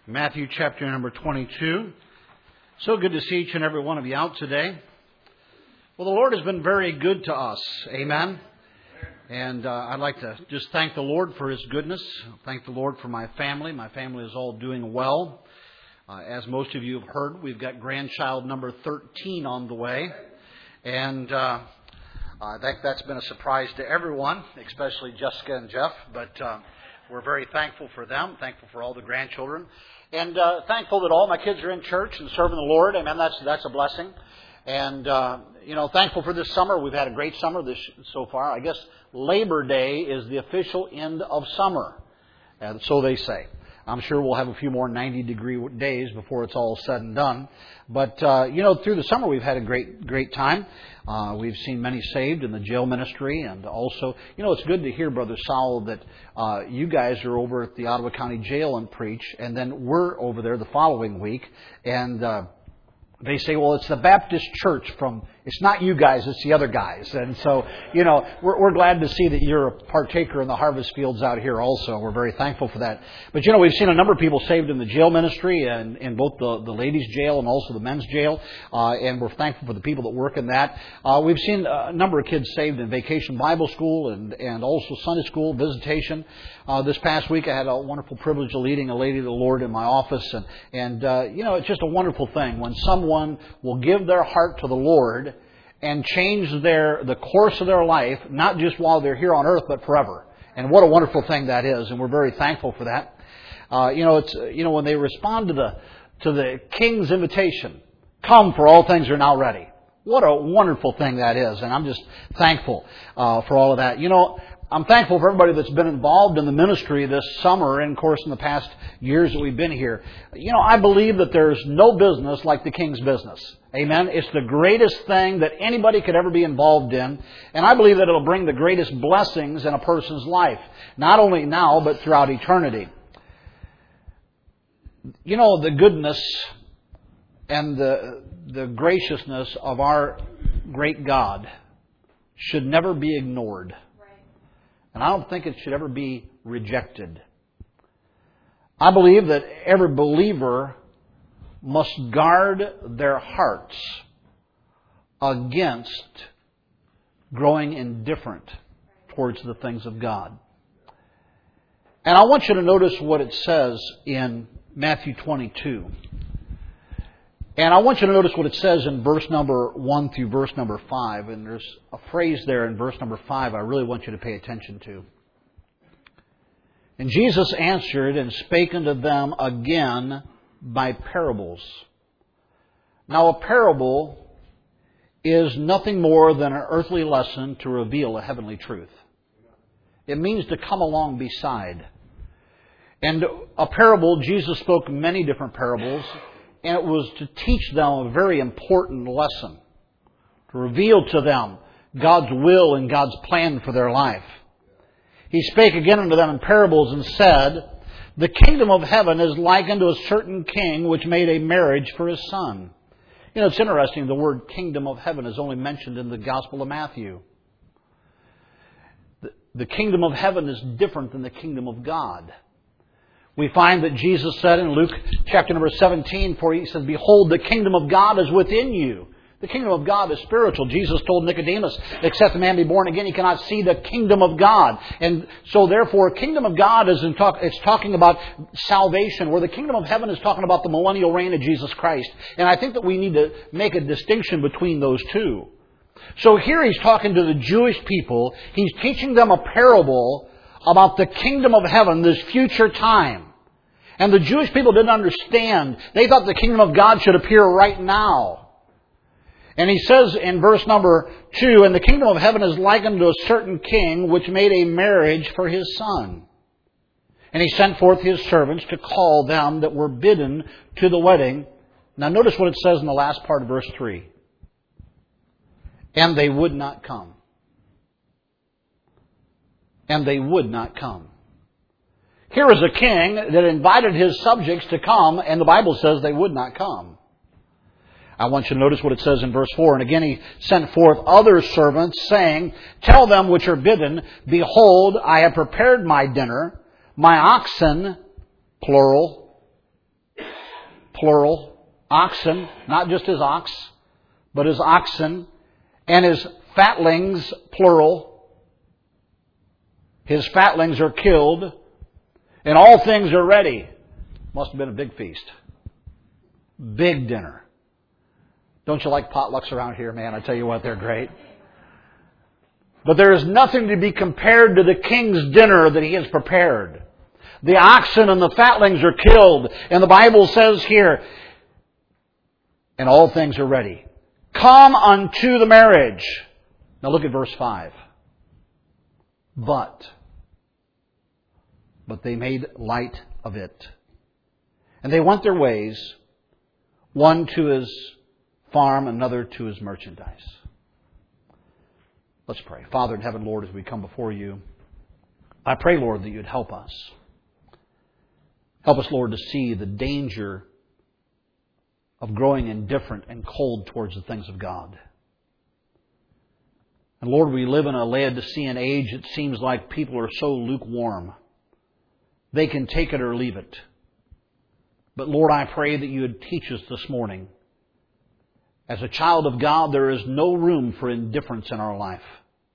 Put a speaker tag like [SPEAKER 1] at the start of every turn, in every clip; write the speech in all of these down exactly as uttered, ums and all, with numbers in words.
[SPEAKER 1] Matthew chapter number twenty-two. So good to see each and every one of you out today. Well, the Lord has been very good to us. Amen. And uh, I'd like to just thank the Lord for His goodness. Thank the Lord for my family. My family is all doing well. Uh, as most of you have heard, we've got grandchild number thirteen on the way. And uh, I think that's been a surprise to everyone, especially Jessica and Jeff. But uh, we're very thankful for them, thankful for all the grandchildren. And uh, thankful that all my kids are in church and serving the Lord. Amen. That's that's a blessing. And, uh, you know, thankful for this summer. We've had a great summer this so far. I guess Labor Day is the official end of summer. And so they say. I'm sure we'll have a few more ninety-degree days before it's all said and done. But, uh, you know, through the summer we've had a great, great time. Uh, we've seen many saved in the jail ministry. And also, you know, it's good to hear, Brother Sowell, that uh, you guys are over at the Ottawa County Jail and preach. And then we're over there the following week. And uh, they say, well, it's the Baptist church from... It's not you guys, it's the other guys. And so, you know, we're, we're glad to see that you're a partaker in the harvest fields out here also. We're very thankful for that. But, you know, we've seen a number of people saved in the jail ministry and in both the, the ladies' jail and also the men's jail. Uh, and we're thankful for the people that work in that. Uh, we've seen a number of kids saved in Vacation Bible School and, and also Sunday School visitation. Uh, this past week I had a wonderful privilege of leading a lady of the Lord in my office. And, and uh, you know, it's just a wonderful thing when someone will give their heart to the Lord and change their the course of their life, not just while they're here on earth, but forever. And what a wonderful thing that is, and we're very thankful for that. Uh, you know, it's you know when they respond to the to the King's invitation, come, for all things are now ready. What a wonderful thing that is, and I'm just thankful uh, for all of that. You know, I'm thankful for everybody that's been involved in the ministry this summer and, of course, in the past years that we've been here. You know, I believe that there's no business like the King's business. Amen? It's the greatest thing that anybody could ever be involved in. And I believe that it'll bring the greatest blessings in a person's life. Not only now, but throughout eternity. You know, the goodness and the, the graciousness of our great God should never be ignored. And I don't think it should ever be rejected. I believe that every believer must guard their hearts against growing indifferent towards the things of God. And I want you to notice what it says in Matthew twenty-two. And I want you to notice what it says in verse number one through verse number five. And there's a phrase there in verse number five I really want you to pay attention to. And Jesus answered and spake unto them again by parables. Now a parable is nothing more than an earthly lesson to reveal a heavenly truth. It means to come along beside. And a parable, Jesus spoke many different parables. And it was to teach them a very important lesson. To reveal to them God's will and God's plan for their life. He spake again unto them in parables and said, the kingdom of heaven is like unto a certain king which made a marriage for his son. You know, it's interesting, the word kingdom of heaven is only mentioned in the Gospel of Matthew. The, the kingdom of heaven is different than the kingdom of God. We find that Jesus said in Luke chapter number seventeen, for he says, behold, the kingdom of God is within you. The kingdom of God is spiritual. Jesus told Nicodemus, except a man be born again, he cannot see the kingdom of God. And so therefore, kingdom of God is in talk, it's talking about salvation, where the kingdom of heaven is talking about the millennial reign of Jesus Christ. And I think that we need to make a distinction between those two. So here he's talking to the Jewish people. He's teaching them a parable about the kingdom of heaven, this future time. And the Jewish people didn't understand. They thought the kingdom of God should appear right now. And he says in verse number two, and the kingdom of heaven is likened to a certain king which made a marriage for his son. And he sent forth his servants to call them that were bidden to the wedding. Now notice what it says in the last part of verse three. And they would not come. And they would not come. Here is a king that invited his subjects to come, and the Bible says they would not come. I want you to notice what it says in verse four. And again he sent forth other servants, saying, tell them which are bidden, behold, I have prepared my dinner. My oxen, plural, plural, oxen, not just his ox, but his oxen, and his fatlings, plural. His fatlings are killed, and all things are ready. Must have been a big feast. Big dinner. Don't you like potlucks around here, man? I tell you what, they're great. But there is nothing to be compared to the king's dinner that he has prepared. The oxen and the fatlings are killed. And the Bible says here, and all things are ready. Come unto the marriage. Now look at verse five. But, but they made light of it. And they went their ways, one to his farm, another to his merchandise. Let's pray. Father in heaven, Lord, as we come before you, I pray, Lord, that you'd help us. Help us, Lord, to see the danger of growing indifferent and cold towards the things of God. And Lord, we live in a Laodicean age. It seems like people are so lukewarm. They can take it or leave it. But Lord, I pray that you would teach us this morning. As a child of God, there is no room for indifference in our life.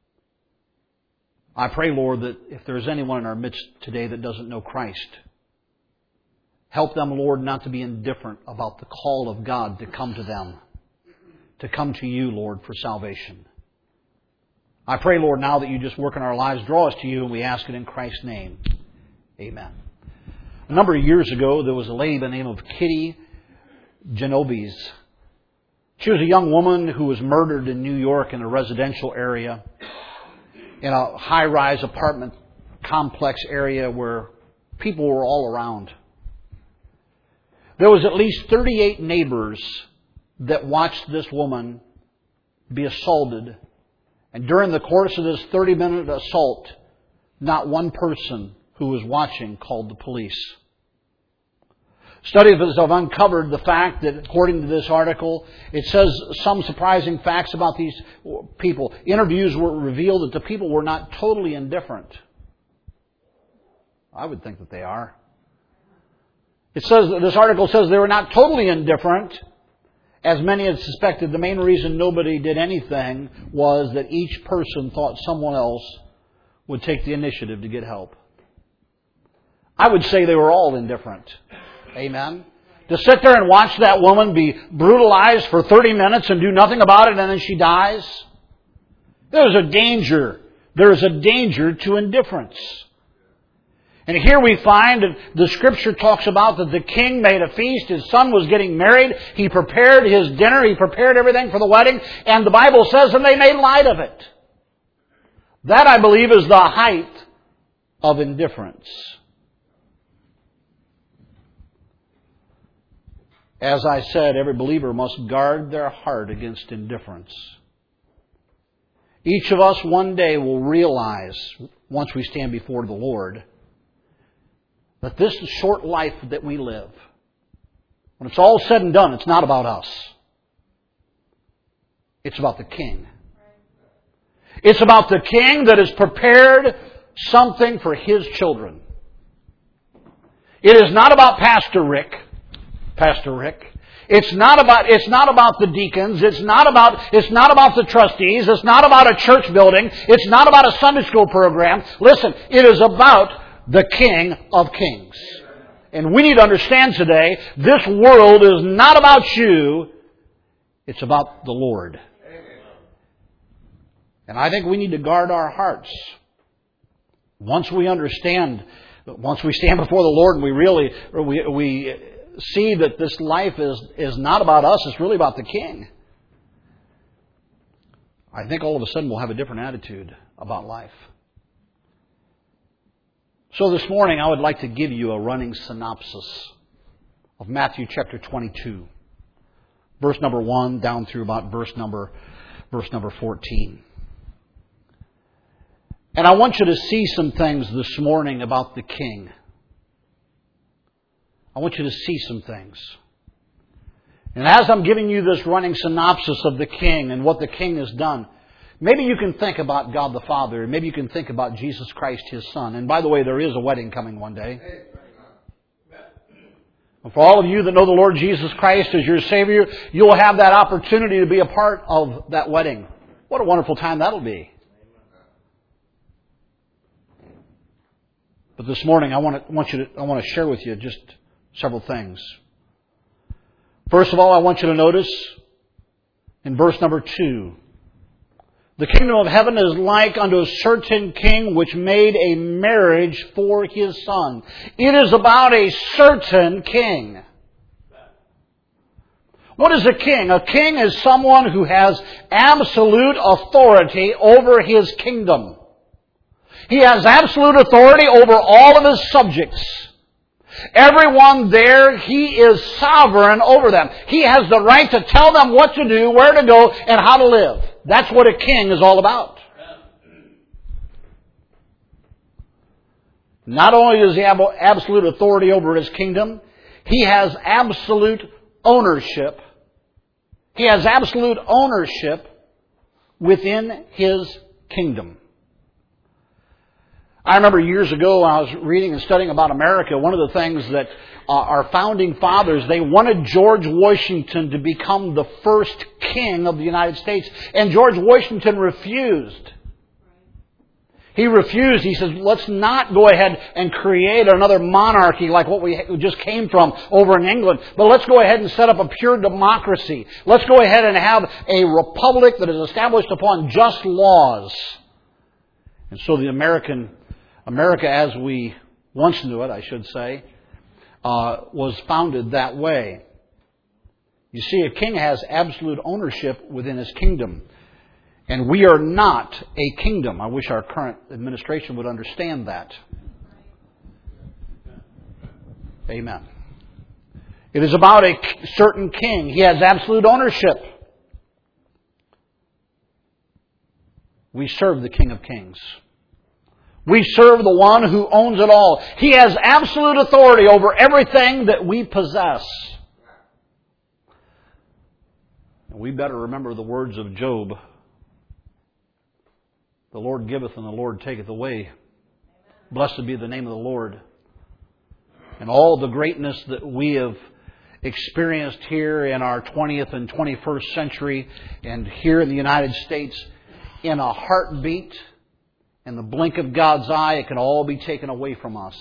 [SPEAKER 1] I pray, Lord, that if there is anyone in our midst today that doesn't know Christ, help them, Lord, not to be indifferent about the call of God to come to them, to come to you, Lord, for salvation. I pray, Lord, now that you just work in our lives, draw us to you, and we ask it in Christ's name. Amen. A number of years ago, there was a lady by the name of Kitty Genovese. She was a young woman who was murdered in New York in a residential area, in a high-rise apartment complex area where people were all around. There was at least thirty-eight neighbors that watched this woman be assaulted. And during the course of this thirty-minute assault, not one person who was watching called the police. Studies have uncovered the fact that, according to this article, it says some surprising facts about these people. Interviews were revealed that the people were not totally indifferent. I would think that they are. It says, this article says they were not totally indifferent. As many had suspected, the main reason nobody did anything was that each person thought someone else would take the initiative to get help. I would say they were all indifferent. Amen. To sit there and watch that woman be brutalized for thirty minutes and do nothing about it and then she dies. There's a danger. There's a danger to indifference. And here we find that the Scripture talks about that the king made a feast. His son was getting married. He prepared his dinner. He prepared everything for the wedding. And the Bible says, and they made light of it. That, I believe, is the height of indifference. As I said, every believer must guard their heart against indifference. Each of us one day will realize, once we stand before the Lord, that this short life that we live, when it's all said and done, it's not about us. It's about the King. It's about the King that has prepared something for His children. It is not about Pastor Rick. Pastor Rick. It's not about, it's not about the deacons. It's not about, it's not about the trustees. It's not about a church building. It's not about a Sunday school program. Listen, it is about the King of Kings. And we need to understand today, this world is not about you. It's about the Lord. And I think we need to guard our hearts. Once we understand, once we stand before the Lord and we really, we, we see that this life is, is not about us, it's really about the King. I think all of a sudden we'll have a different attitude about life. So this morning I would like to give you a running synopsis of Matthew chapter twenty-two. Verse number one down through about verse number, verse number fourteen. And I want you to see some things this morning about the King. I want you to see some things. And as I'm giving you this running synopsis of the King and what the King has done, maybe you can think about God the Father. Maybe you can think about Jesus Christ, His Son. And by the way, there is a wedding coming one day. And for all of you that know the Lord Jesus Christ as your Savior, you'll have that opportunity to be a part of that wedding. What a wonderful time that'll be. But this morning, I want to want you to I want to share with you just several things. First of all, I want you to notice in verse number two, the kingdom of heaven is like unto a certain king which made a marriage for his son. It is about a certain king. What is a king? A king is someone who has absolute authority over his kingdom. He has absolute authority over all of his subjects. Everyone there, he is sovereign over them. He has the right to tell them what to do, where to go, and how to live. That's what a king is all about. Not only does he have absolute authority over his kingdom, he has absolute ownership. He has absolute ownership within his kingdom. I remember years ago when I was reading and studying about America, one of the things that uh, our founding fathers, they wanted George Washington to become the first king of the United States. And George Washington refused. He refused. He says, let's not go ahead and create another monarchy like what we just came from over in England, but let's go ahead and set up a pure democracy. Let's go ahead and have a republic that is established upon just laws. And so the American America, as we once knew it, I should say, uh, was founded that way. You see, a king has absolute ownership within his kingdom. And we are not a kingdom. I wish our current administration would understand that. Amen. It is about a certain king. He has absolute ownership. We serve the King of Kings. We serve the one who owns it all. He has absolute authority over everything that we possess. And we better remember the words of Job. The Lord giveth and the Lord taketh away. Blessed be the name of the Lord. And all the greatness that we have experienced here in our twentieth and twenty-first century and here in the United States, in a heartbeat, in the blink of God's eye, it can all be taken away from us.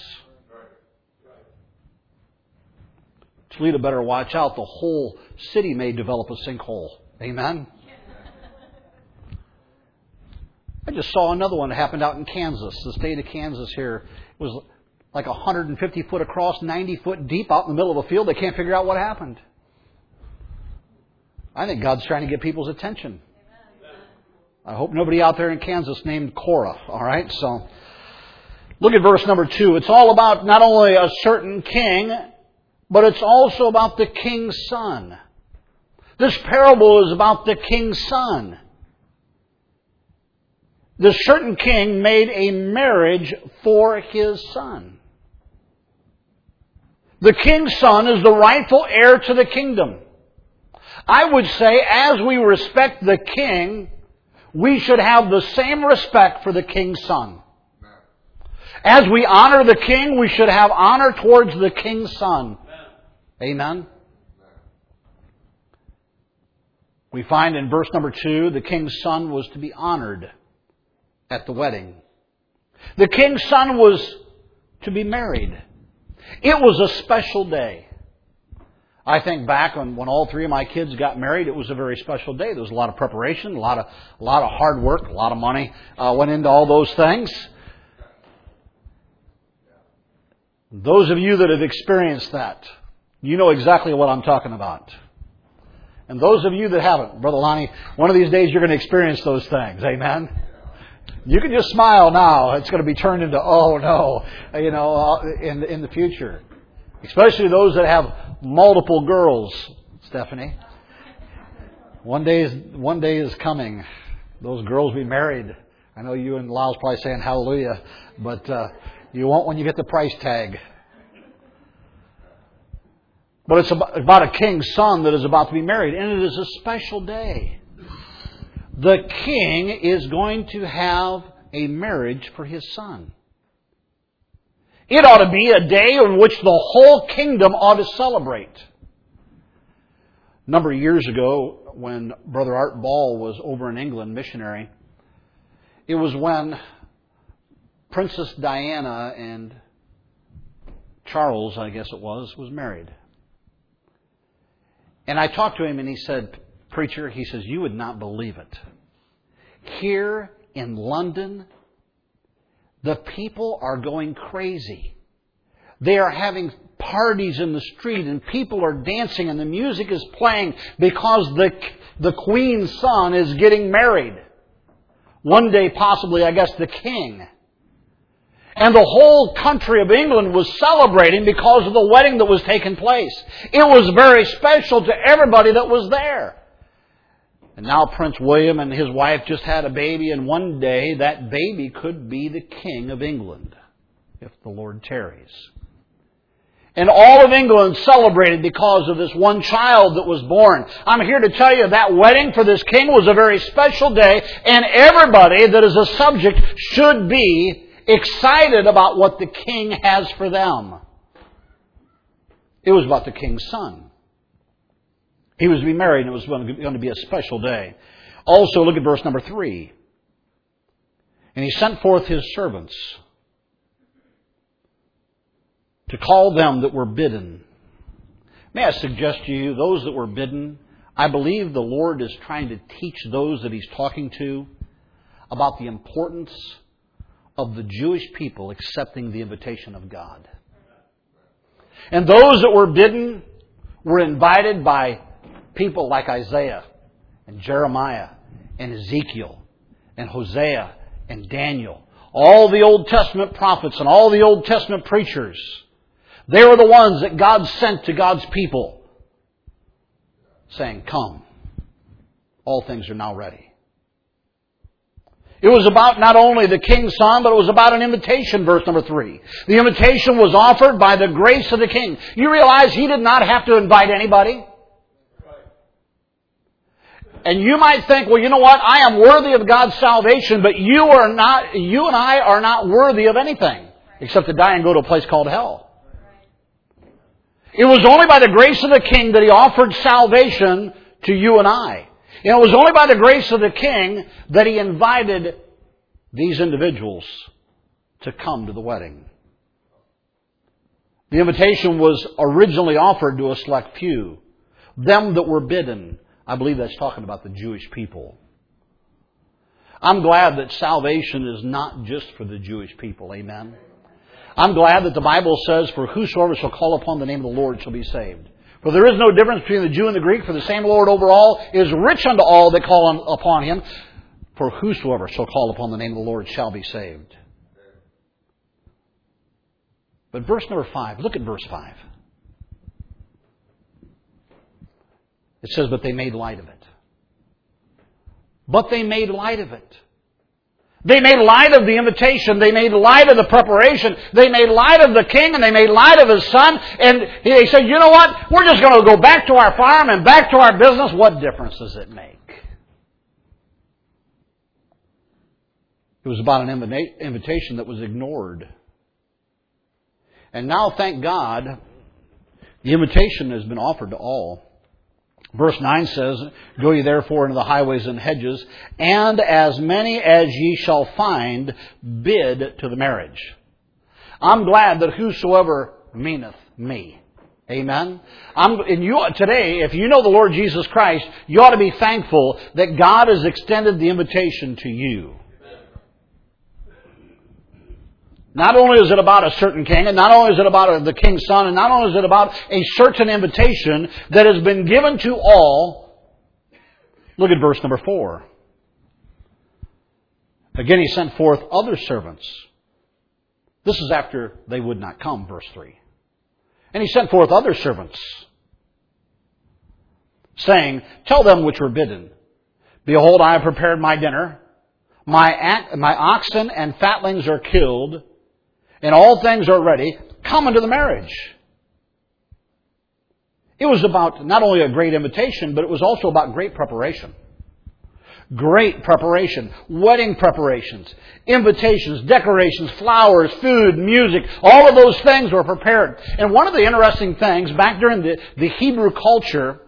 [SPEAKER 1] Toledo better watch out. The whole city may develop a sinkhole. Amen? I just saw another one that happened out in Kansas, the state of Kansas here. It was like one hundred fifty foot across, ninety foot deep out in the middle of a field. They can't figure out what happened. I think God's trying to get people's attention. I hope nobody out there in Kansas named Korah. All right, so look at verse number two. It's all about not only a certain king, but it's also about the king's son. This parable is about the king's son. The certain king made a marriage for his son. The king's son is the rightful heir to the kingdom. I would say, as we respect the king, we should have the same respect for the king's son. As we honor the king, we should have honor towards the king's son. Amen? We find in verse number two, the king's son was to be honored at the wedding. The king's son was to be married. It was a special day. I think back on when all three of my kids got married, it was a very special day. There was a lot of preparation, a lot of a lot of hard work, a lot of money uh, went into all those things. Those of you that have experienced that, you know exactly what I'm talking about. And those of you that haven't, Brother Lonnie, one of these days you're going to experience those things. Amen? You can just smile now. It's going to be turned into, oh no, you know, in, in the future. Especially those that have multiple girls, Stephanie. One day is, one day is coming. Those girls will be married. I know you and Lyle's probably saying hallelujah, but uh, you won't when you get the price tag. But it's about a king's son that is about to be married, and it is a special day. The king is going to have a marriage for his son. It ought to be a day in which the whole kingdom ought to celebrate. A number of years ago, when Brother Art Ball was over in England, missionary, it was when Princess Diana and Charles, I guess it was, was married. And I talked to him and he said, "Preacher," he says, "you would not believe it. Here in London, the people are going crazy. They are having parties in the street and people are dancing and the music is playing because the, the Queen's son is getting married. One day, possibly, I guess, the King. And the whole country of England was celebrating because of the wedding that was taking place. It was very special to everybody that was there. And now Prince William and his wife just had a baby, and one day that baby could be the King of England, if the Lord tarries. And all of England celebrated because of this one child that was born. I'm here to tell you that wedding for this king was a very special day, and everybody that is a subject should be excited about what the king has for them. It was about the king's son. He was to be married, and it was going to be a special day. Also, look at verse number three. And he sent forth his servants to call them that were bidden. May I suggest to you, those that were bidden, I believe the Lord is trying to teach those that He's talking to about the importance of the Jewish people accepting the invitation of God. And those that were bidden were invited by people like Isaiah and Jeremiah and Ezekiel and Hosea and Daniel. All the Old Testament prophets and all the Old Testament preachers. They were the ones that God sent to God's people, saying, "Come, all things are now ready." It was about not only the king's son, but it was about an invitation, verse number three. The invitation was offered by the grace of the king. You realize he did not have to invite anybody? And you might think, well, you know what? I am worthy of God's salvation, but you are not, you and I are not worthy of anything except to die and go to a place called hell. It was only by the grace of the king that He offered salvation to you and I. And it was only by the grace of the king that He invited these individuals to come to the wedding. The invitation was originally offered to a select few. Them that were bidden. I believe that's talking about the Jewish people. I'm glad that salvation is not just for the Jewish people. Amen. I'm glad that the Bible says, "For whosoever shall call upon the name of the Lord shall be saved." For there is no difference between the Jew and the Greek, for the same Lord over all is rich unto all that call upon Him. For whosoever shall call upon the name of the Lord shall be saved. But verse number five, look at verse five. It says, "But they made light of it." But they made light of it. They made light of the invitation. They made light of the preparation. They made light of the king, and they made light of his son. And they said, "You know what? We're just going to go back to our farm and back to our business. What difference does it make?" It was about an invitation that was ignored. And now, thank God, the invitation has been offered to all. Verse nine says, "Go ye therefore into the highways and hedges, and as many as ye shall find, bid to the marriage." I'm glad that whosoever meaneth me. Amen. I'm, and you today, if you know the Lord Jesus Christ, you ought to be thankful that God has extended the invitation to you. Not only is it about a certain king, and not only is it about the king's son, and not only is it about a certain invitation that has been given to all. Look at verse number four. Again, He sent forth other servants. This is after they would not come, verse three. "And He sent forth other servants, saying, Tell them which were bidden, Behold, I have prepared my dinner. My, my oxen and fatlings are killed, and all things are ready. Come unto the marriage." It was about not only a great invitation, but it was also about great preparation. Great preparation. Wedding preparations. Invitations, decorations, flowers, food, music. All of those things were prepared. And one of the interesting things, back during the, the Hebrew culture,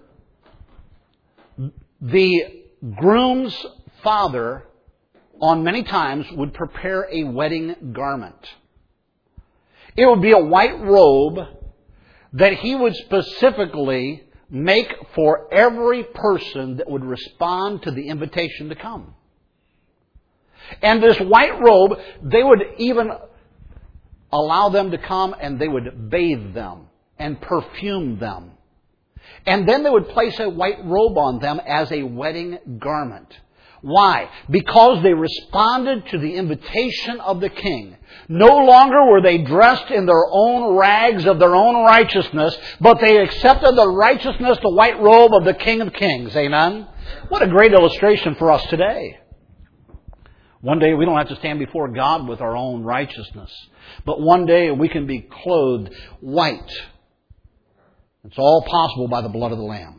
[SPEAKER 1] the groom's father, on many times, would prepare a wedding garment. It would be a white robe that he would specifically make for every person that would respond to the invitation to come. And this white robe, they would even allow them to come and they would bathe them and perfume them. And then they would place a white robe on them as a wedding garment. Why? Because they responded to the invitation of the king. No longer were they dressed in their own rags of their own righteousness, but they accepted the righteousness, the white robe of the King of Kings. Amen? What a great illustration for us today. One day we don't have to stand before God with our own righteousness, but one day we can be clothed white. It's all possible by the blood of the Lamb.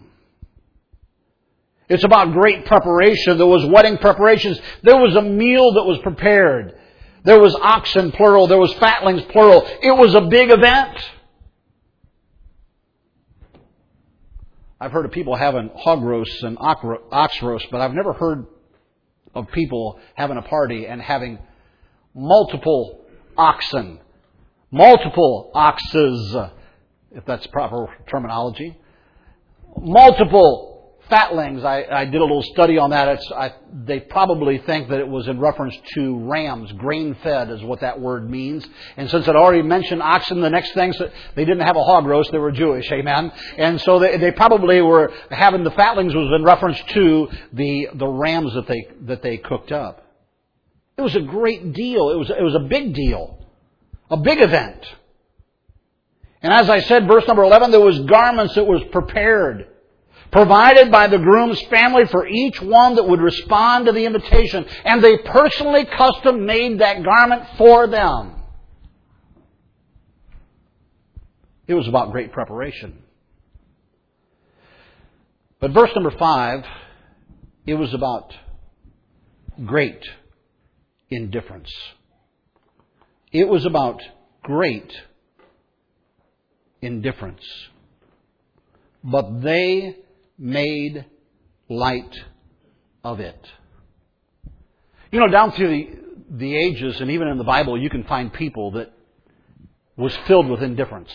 [SPEAKER 1] It's about great preparation. There was wedding preparations. There was a meal that was prepared. There was oxen, plural. There was fatlings, plural. It was a big event. I've heard of people having hog roasts and ox roasts, but I've never heard of people having a party and having multiple oxen, multiple oxes, if that's proper terminology, multiple fatlings. I, I did a little study on that. It's, I, they probably think that it was in reference to rams. Grain-fed is what that word means. And since it already mentioned oxen, the next thing, so they didn't have a hog roast. They were Jewish. Amen. And so they, they probably were having the fatlings was in reference to the, the rams that they, that they cooked up. It was a great deal. It was, it was a big deal. A big event. And as I said, verse number eleven, there was garments that was prepared, provided by the groom's family for each one that would respond to the invitation. And they personally custom made that garment for them. It was about great preparation. But verse number five, it was about great indifference. It was about great indifference. But they made light of it. You know, down through the, the ages and even in the Bible, you can find people that was filled with indifference.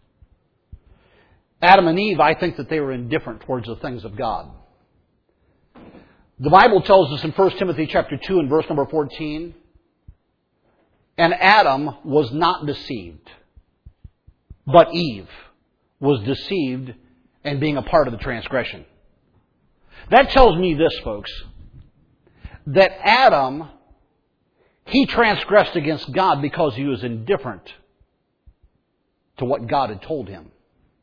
[SPEAKER 1] Adam and Eve, I think that they were indifferent towards the things of God. The Bible tells us in First Timothy chapter two and verse number fourteen, and Adam was not deceived, but Eve was deceived and being a part of the transgression. That tells me this, folks, that Adam, he transgressed against God because he was indifferent to what God had told him.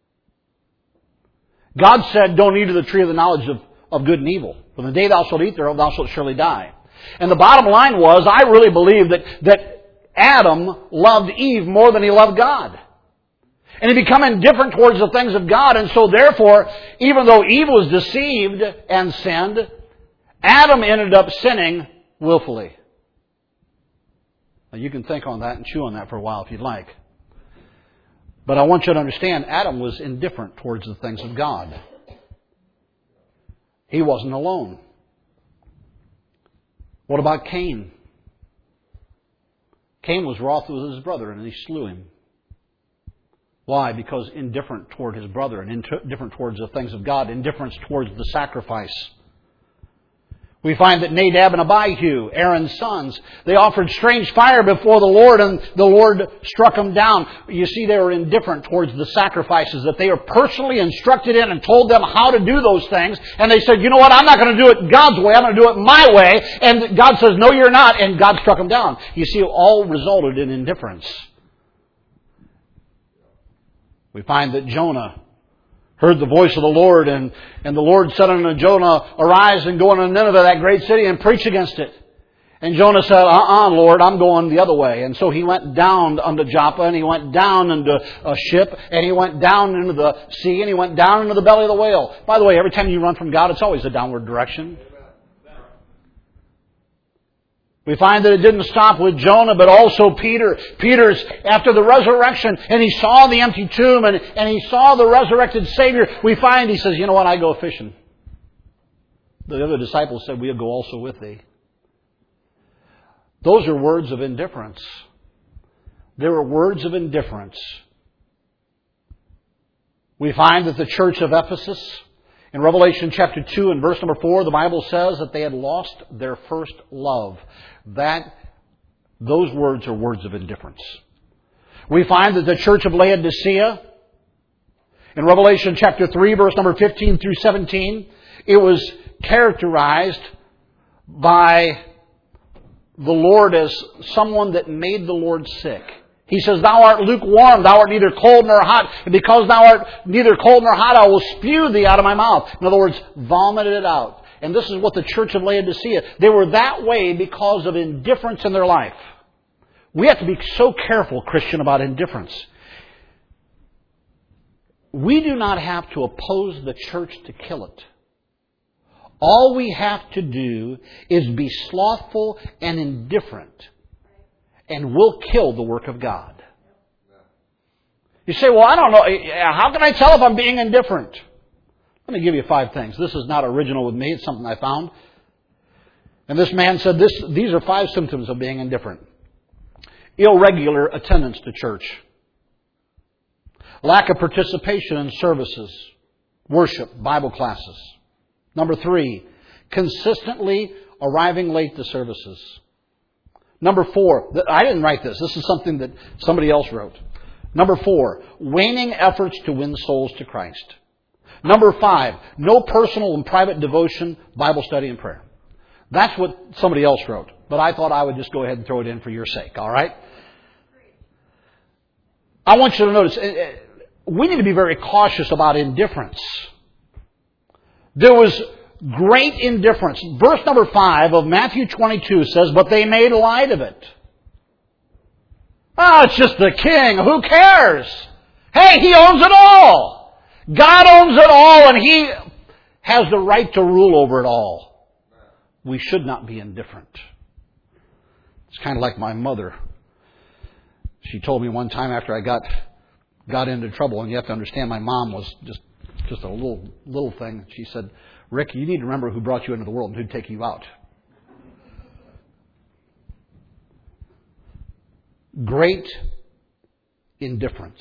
[SPEAKER 1] God said, don't eat of the tree of the knowledge of, of good and evil. From the day thou shalt eat thereof, thou shalt surely die. And the bottom line was, I really believe that, that Adam loved Eve more than he loved God. And he became indifferent towards the things of God. And so therefore, even though Eve was deceived and sinned, Adam ended up sinning willfully. Now you can think on that and chew on that for a while if you'd like. But I want you to understand, Adam was indifferent towards the things of God. He wasn't alone. What about Cain? Cain was wroth with his brother and he slew him. Why? Because indifferent toward his brother and indifferent towards the things of God, indifference towards the sacrifice. We find that Nadab and Abihu, Aaron's sons, they offered strange fire before the Lord and the Lord struck them down. You see, they were indifferent towards the sacrifices that they were personally instructed in and told them how to do those things. And they said, you know what, I'm not going to do it God's way, I'm going to do it my way. And God says, no, you're not. And God struck them down. You see, it all resulted in indifference. We find that Jonah heard the voice of the Lord, and, and the Lord said unto Jonah, arise and go unto Nineveh, that great city, and preach against it. And Jonah said, uh-uh, Lord, I'm going the other way. And so he went down unto Joppa, and he went down into a ship, and he went down into the sea, and he went down into the belly of the whale. By the way, every time you run from God, it's always a downward direction. We find that it didn't stop with Jonah, but also Peter. Peter's after the resurrection, and he saw the empty tomb, and, and he saw the resurrected Savior. We find he says, you know what, I go fishing. The other disciples said, we'll go also with thee. Those are words of indifference. There are words of indifference. We find that the church of Ephesus, in Revelation chapter two and verse number four, the Bible says that they had lost their first love. That, those words are words of indifference. We find that the church of Laodicea, in Revelation chapter three, verse number fifteen through seventeen, it was characterized by the Lord as someone that made the Lord sick. He says, thou art lukewarm, thou art neither cold nor hot, and because thou art neither cold nor hot, I will spew thee out of my mouth. In other words, vomit it out. And this is what the church of Laodicea, they were that way because of indifference in their life. We have to be so careful, Christian, about indifference. We do not have to oppose the church to kill it. All we have to do is be slothful and indifferent, and we'll kill the work of God. You say, well, I don't know. How can I tell if I'm being indifferent? Let me give you five things. This is not original with me. It's something I found. And this man said, this, these are five symptoms of being indifferent. Irregular attendance to church. Lack of participation in services, worship, Bible classes. Number three, consistently arriving late to services. Number four, I didn't write this. This is something that somebody else wrote. Number four, waning efforts to win souls to Christ. Number five, no personal and private devotion, Bible study, and prayer. That's what somebody else wrote. But I thought I would just go ahead and throw it in for your sake, all right? I want you to notice, we need to be very cautious about indifference. There was great indifference. Verse number five of Matthew twenty-two says, but they made light of it. Oh, it's just the king. Who cares? Hey, he owns it all. God owns it all, and He has the right to rule over it all. We should not be indifferent. It's kind of like my mother. She told me one time after I got got into trouble, and you have to understand my mom was just, just a little little thing. She said, Rick, you need to remember who brought you into the world and who'd take you out. Great indifference.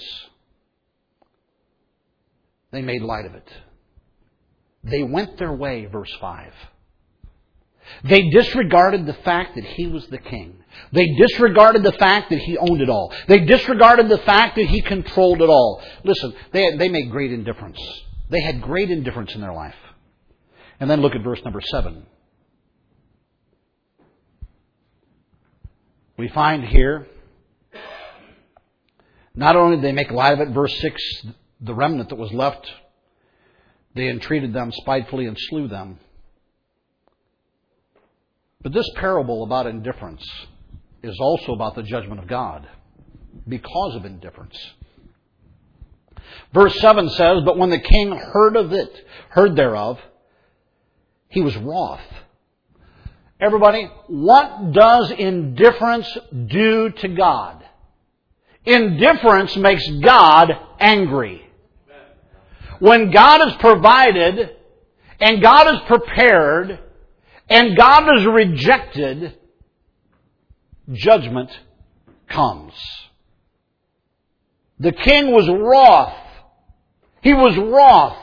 [SPEAKER 1] They made light of it. They went their way, verse five. They disregarded the fact that He was the king. They disregarded the fact that He owned it all. They disregarded the fact that He controlled it all. Listen, they, they made great indifference. They had great indifference in their life. And then look at verse number seven. We find here, not only did they make light of it, verse six, the remnant that was left, they entreated them spitefully and slew them. But this parable about indifference is also about the judgment of God because of indifference. Verse seven says, but when the king heard of it, heard thereof, he was wroth. Everybody, what does indifference do to God? Indifference makes God angry. When God is provided, and God is prepared, and God is rejected, judgment comes. The king was wroth. He was wroth.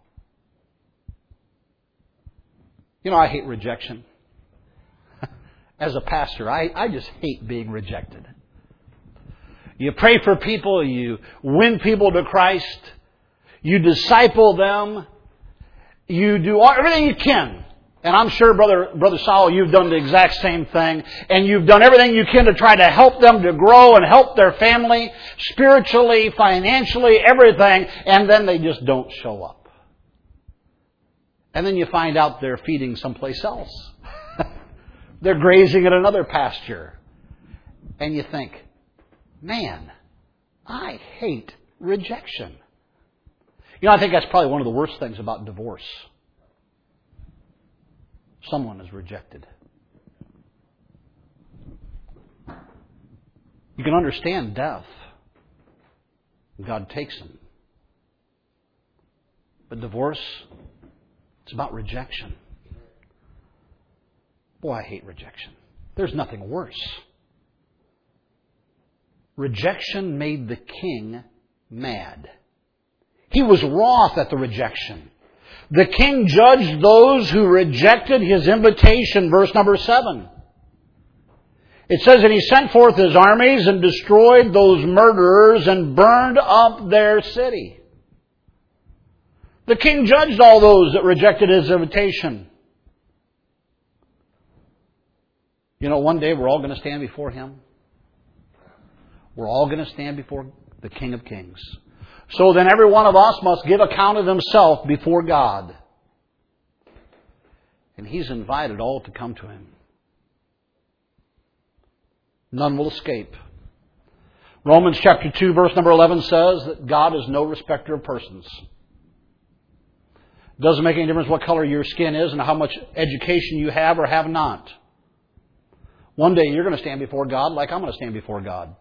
[SPEAKER 1] You know, I hate rejection. As a pastor, I, I just hate being rejected. You pray for people, you win people to Christ, you disciple them, you do all, everything you can. And I'm sure, Brother Brother Saul, you've done the exact same thing. And you've done everything you can to try to help them to grow and help their family, spiritually, financially, everything. And then they just don't show up. And then you find out they're feeding someplace else. They're grazing at another pasture. And you think, man, I hate rejection. You know, I think that's probably one of the worst things about divorce. Someone is rejected. You can understand death. God takes them. But divorce, it's about rejection. Boy, I hate rejection. There's nothing worse. Rejection made the king mad. He was wroth at the rejection. The king judged those who rejected his invitation, verse number seven. It says, and he sent forth his armies and destroyed those murderers and burned up their city. The king judged all those that rejected his invitation. You know, one day we're all going to stand before him. We're all going to stand before the King of Kings. So then every one of us must give account of himself before God. And he's invited all to come to him. None will escape. Romans chapter two, verse number eleven says that God is no respecter of persons. It doesn't make any difference what color your skin is and how much education you have or have not. One day you're going to stand before God like I'm going to stand before God.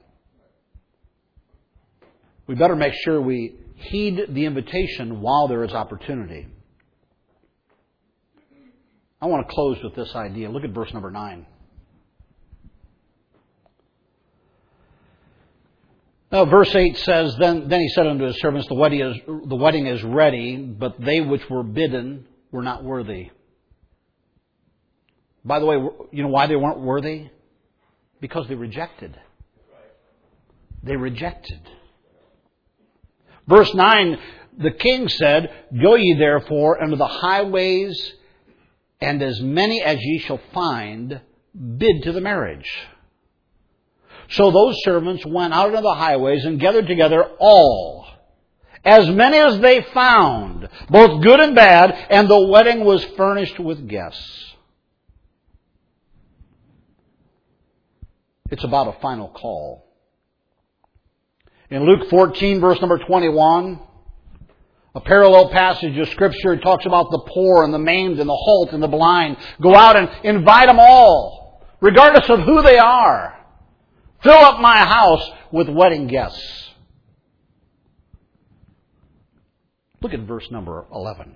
[SPEAKER 1] We better make sure we heed the invitation while there is opportunity. I want to close with this idea. Look at verse number nine. Now, verse eight says, Then, then he said unto his servants, the wedding, is, the wedding is ready, but they which were bidden were not worthy. By the way, you know why they weren't worthy? Because they rejected. They rejected. Verse nine, the king said, Go ye therefore unto the highways, and as many as ye shall find, bid to the marriage. So those servants went out into the highways and gathered together all, as many as they found, both good and bad, and the wedding was furnished with guests. It's about a final call. In Luke fourteen, verse number twenty-one, a parallel passage of Scripture talks about the poor and the maimed and the halt and the blind. Go out and invite them all, regardless of who they are. Fill up my house with wedding guests. Look at verse number eleven.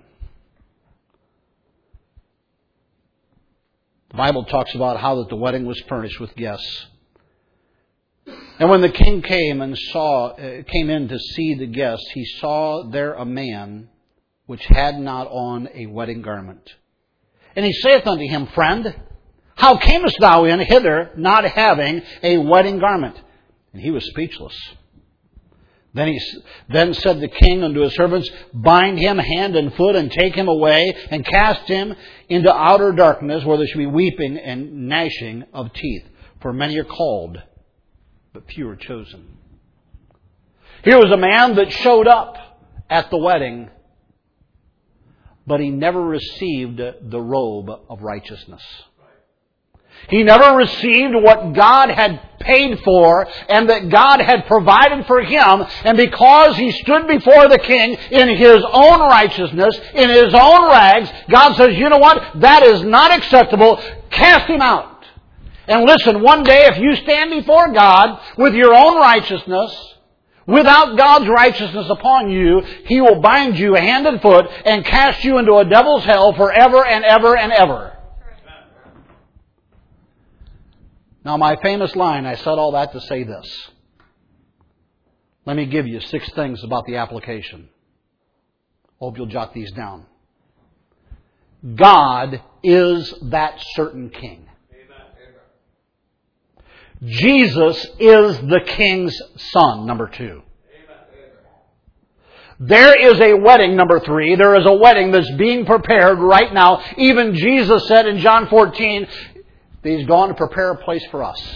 [SPEAKER 1] The Bible talks about how that the wedding was furnished with guests. And when the king came and saw, uh, came in to see the guests, he saw there a man which had not on a wedding garment. And he saith unto him, Friend, how camest thou in hither, not having a wedding garment? And he was speechless. Then he then said the king unto his servants, Bind him hand and foot, and take him away, and cast him into outer darkness, where there shall be weeping and gnashing of teeth. For many are called, but few are chosen. Here was a man that showed up at the wedding, but he never received the robe of righteousness. He never received what God had paid for and that God had provided for him. And because he stood before the king in his own righteousness, in his own rags, God says, you know what? That is not acceptable. Cast him out. And listen, one day if you stand before God with your own righteousness, without God's righteousness upon you, He will bind you hand and foot and cast you into a devil's hell forever and ever and ever. Now, my famous line, I said all that to say this. Let me give you six things about the application. Hope you'll jot these down. God is that certain king. Jesus is the king's son, number two. There is a wedding, number three. There is a wedding that's being prepared right now. Even Jesus said in John fourteen, that He's gone to prepare a place for us.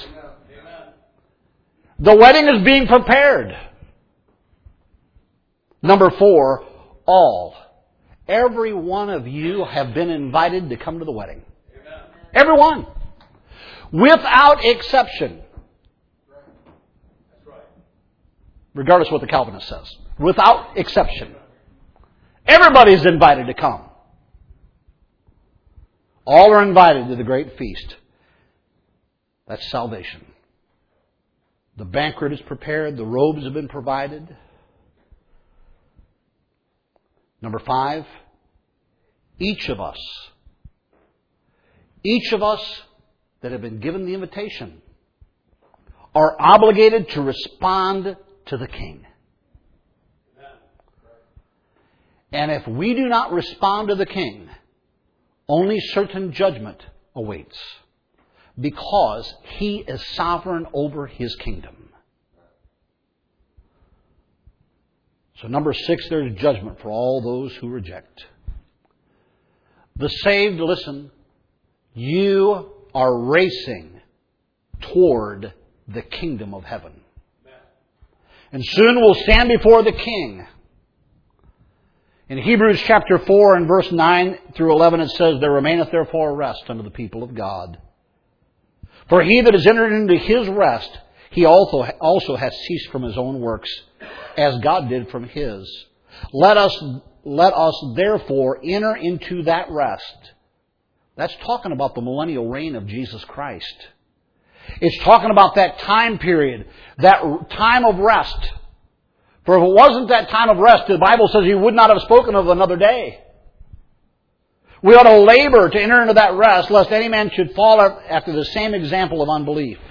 [SPEAKER 1] The wedding is being prepared. Number four, all. Every one of you have been invited to come to the wedding. Every one. Without exception. Regardless of what the Calvinist says. Without exception. Everybody's invited to come. All are invited to the great feast. That's salvation. The banquet is prepared. The robes have been provided. Number five, each of us, each of us that have been given the invitation are obligated to respond to the King. And if we do not respond to the King, only certain judgment awaits, because He is sovereign over His kingdom. So number six, there's judgment for all those who reject. The saved, listen, you are racing toward the kingdom of heaven. And soon we'll stand before the King. In Hebrews chapter four and verse nine through eleven it says, "There remaineth therefore a rest unto the people of God. For he that is entered into his rest, he also, also hath ceased from his own works, as God did from His. Let us, let us therefore enter into that rest." That's talking about the millennial reign of Jesus Christ. It's talking about that time period, that time of rest. For if it wasn't that time of rest, the Bible says He would not have spoken of another day. We ought to labor to enter into that rest, lest any man should fall after the same example of unbelief.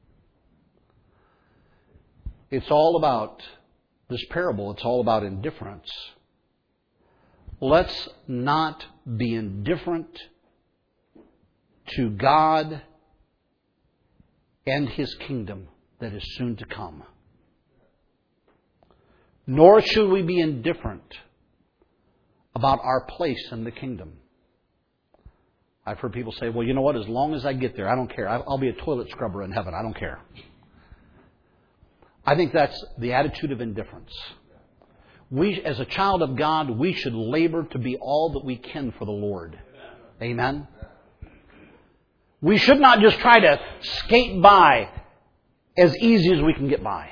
[SPEAKER 1] It's all about this parable. It's all about indifference. Let's not be indifferent to God and His kingdom that is soon to come. Nor should we be indifferent about our place in the kingdom. I've heard people say, well, you know what, as long as I get there, I don't care. I'll be a toilet scrubber in heaven. I don't care. I think that's the attitude of indifference. We, as a child of God, we should labor to be all that we can for the Lord. Amen? We should not just try to skate by as easy as we can get by.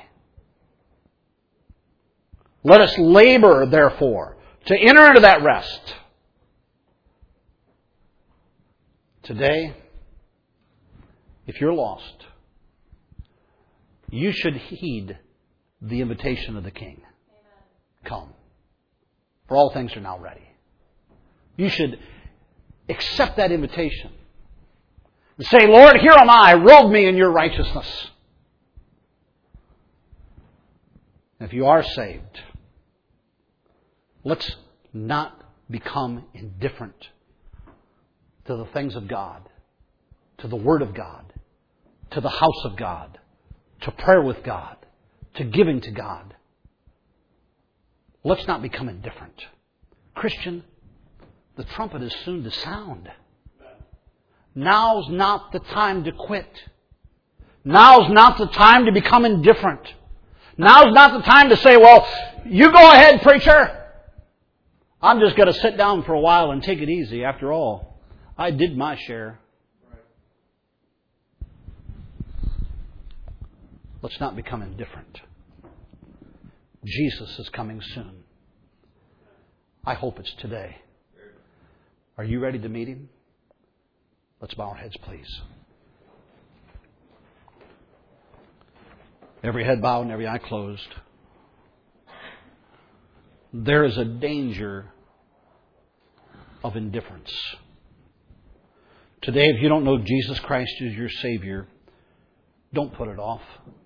[SPEAKER 1] Let us labor, therefore, to enter into that rest. Today, if you're lost, you should heed the invitation of the King. Amen. Come. For all things are now ready. You should accept that invitation. And say, Lord, here am I. Robe me in your righteousness. If you are saved, let's not become indifferent to the things of God, to the Word of God, to the house of God, to prayer with God, to giving to God. Let's not become indifferent. Christian, the trumpet is soon to sound. Now's not the time to quit. Now's not the time to become indifferent. Now's not the time to say, well, you go ahead, preacher. I'm just going to sit down for a while and take it easy. After all, I did my share. Let's not become indifferent. Jesus is coming soon. I hope it's today. Are you ready to meet Him? Let's bow our heads, please. Every head bowed and every eye closed. There is a danger of indifference. Today, if you don't know Jesus Christ as your Savior, don't put it off.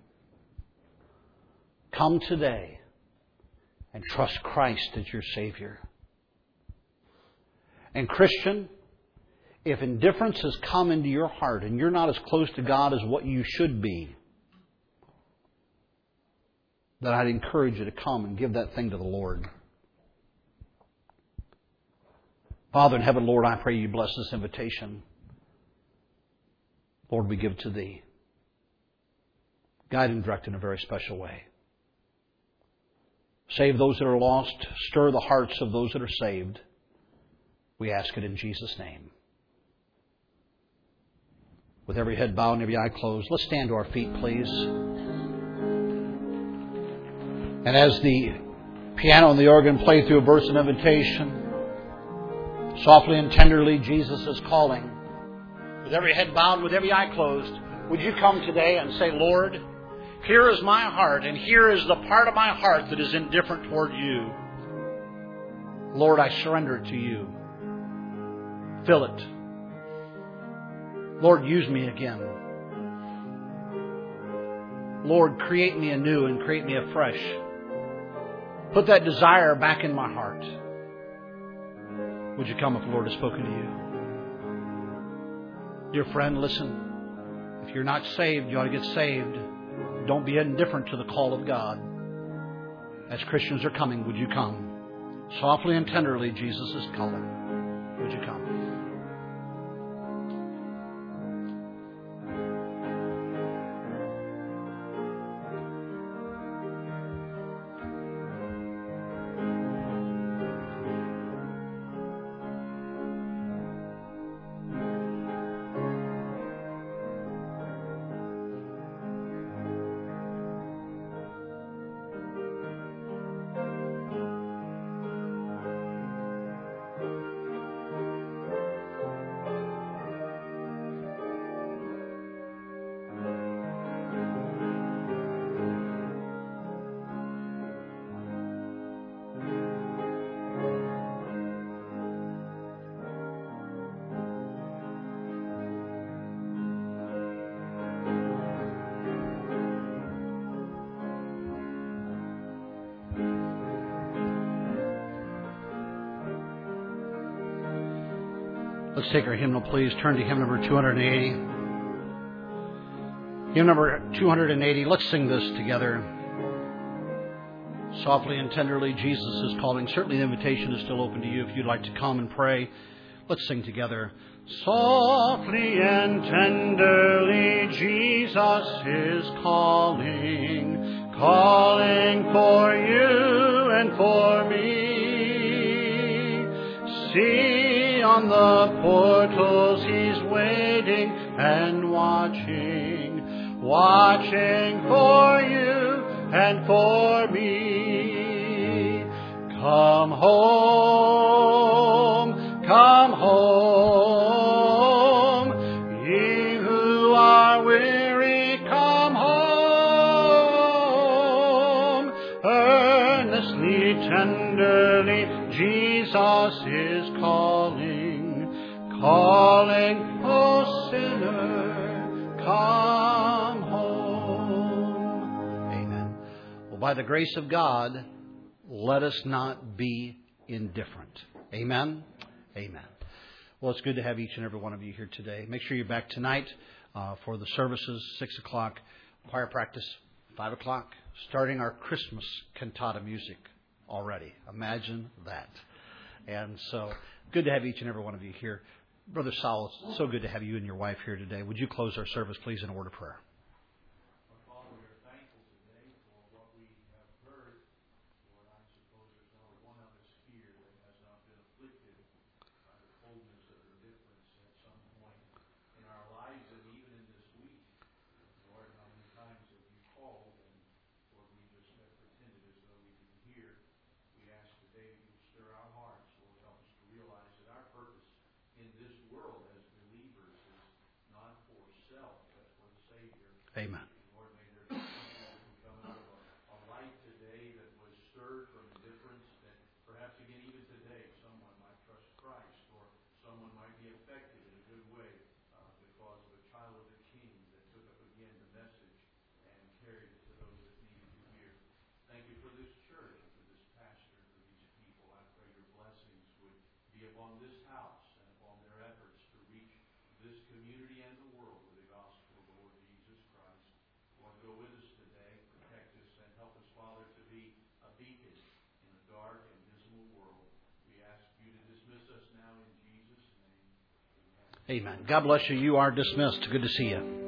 [SPEAKER 1] Come today and trust Christ as your Savior. And Christian, if indifference has come into your heart and you're not as close to God as what you should be, then I'd encourage you to come and give that thing to the Lord. Father in heaven, Lord, I pray you bless this invitation. Lord, we give it to Thee. Guide and direct in a very special way. Save those that are lost. Stir the hearts of those that are saved. We ask it in Jesus' name. With every head bowed and every eye closed, let's stand to our feet, please. And as the piano and the organ play through a verse of invitation, softly and tenderly, Jesus is calling. With every head bowed, with every eye closed, would you come today and say, Lord, Here is my heart, and here is the part of my heart that is indifferent toward you. Lord, I surrender it to you. Fill it. Lord, use me again. Lord, create me anew and create me afresh. Put that desire back in my heart. Would you come if the Lord has spoken to you? Dear friend, listen. If you're not saved, you ought to get saved. Don't be indifferent to the call of God. As Christians are coming, would you come? Softly and tenderly, Jesus is calling. Would you come? Let's take our hymnal, please. Turn to hymn number two eighty. Hymn number two eighty. Let's sing this together. Softly and tenderly, Jesus is calling. Certainly the invitation is still open to you if you'd like to come and pray. Let's sing together. Softly and tenderly, Jesus is calling, calling for you and for me. See, on the portals He's waiting and watching, watching for you and for me. Come home, come home, ye who are weary, come home. Earnestly, tenderly, Jesus is calling, calling, O sinner, come home. Amen. Well, by the grace of God, let us not be indifferent. Amen? Amen. Well, it's good to have each and every one of you here today. Make sure you're back tonight uh, for the services, six o'clock, choir practice, five o'clock, starting our Christmas cantata music already. Imagine that. And so, good to have each and every one of you here. Brother Saul, it's so good to have you and your wife here today. Would you close our service, please, in a word of prayer?
[SPEAKER 2] Father, we are thankful today for what we have heard. Lord, I suppose there's not one of us here that has not been afflicted by the coldness of indifference at some point in our lives and even in this week. Lord, how many times have you called and, Lord, we just have pretended as though we didn't hear. We ask today that you stir our hearts, Lord, help us to realize that our purpose in this world as believers is not for self, but for the Savior.
[SPEAKER 1] Amen.
[SPEAKER 2] Lord, may there be something that can come out of a, a life today that was stirred from indifference, that perhaps again even today someone might trust Christ or someone might be affected in a good way uh, because of a child of the King that took up again the message and carried it to those that needed to hear. Thank you for this church and for this pastor and for these people. I pray your blessings would be upon this house and upon their efforts to reach this community and the world with the gospel of the Lord Jesus Christ. Lord, go with us today, protect us, and help us, Father, to be a beacon in a dark and dismal world. We ask you to dismiss us now in Jesus' name. Amen.
[SPEAKER 1] Amen. God bless you. You are dismissed. Good to see you.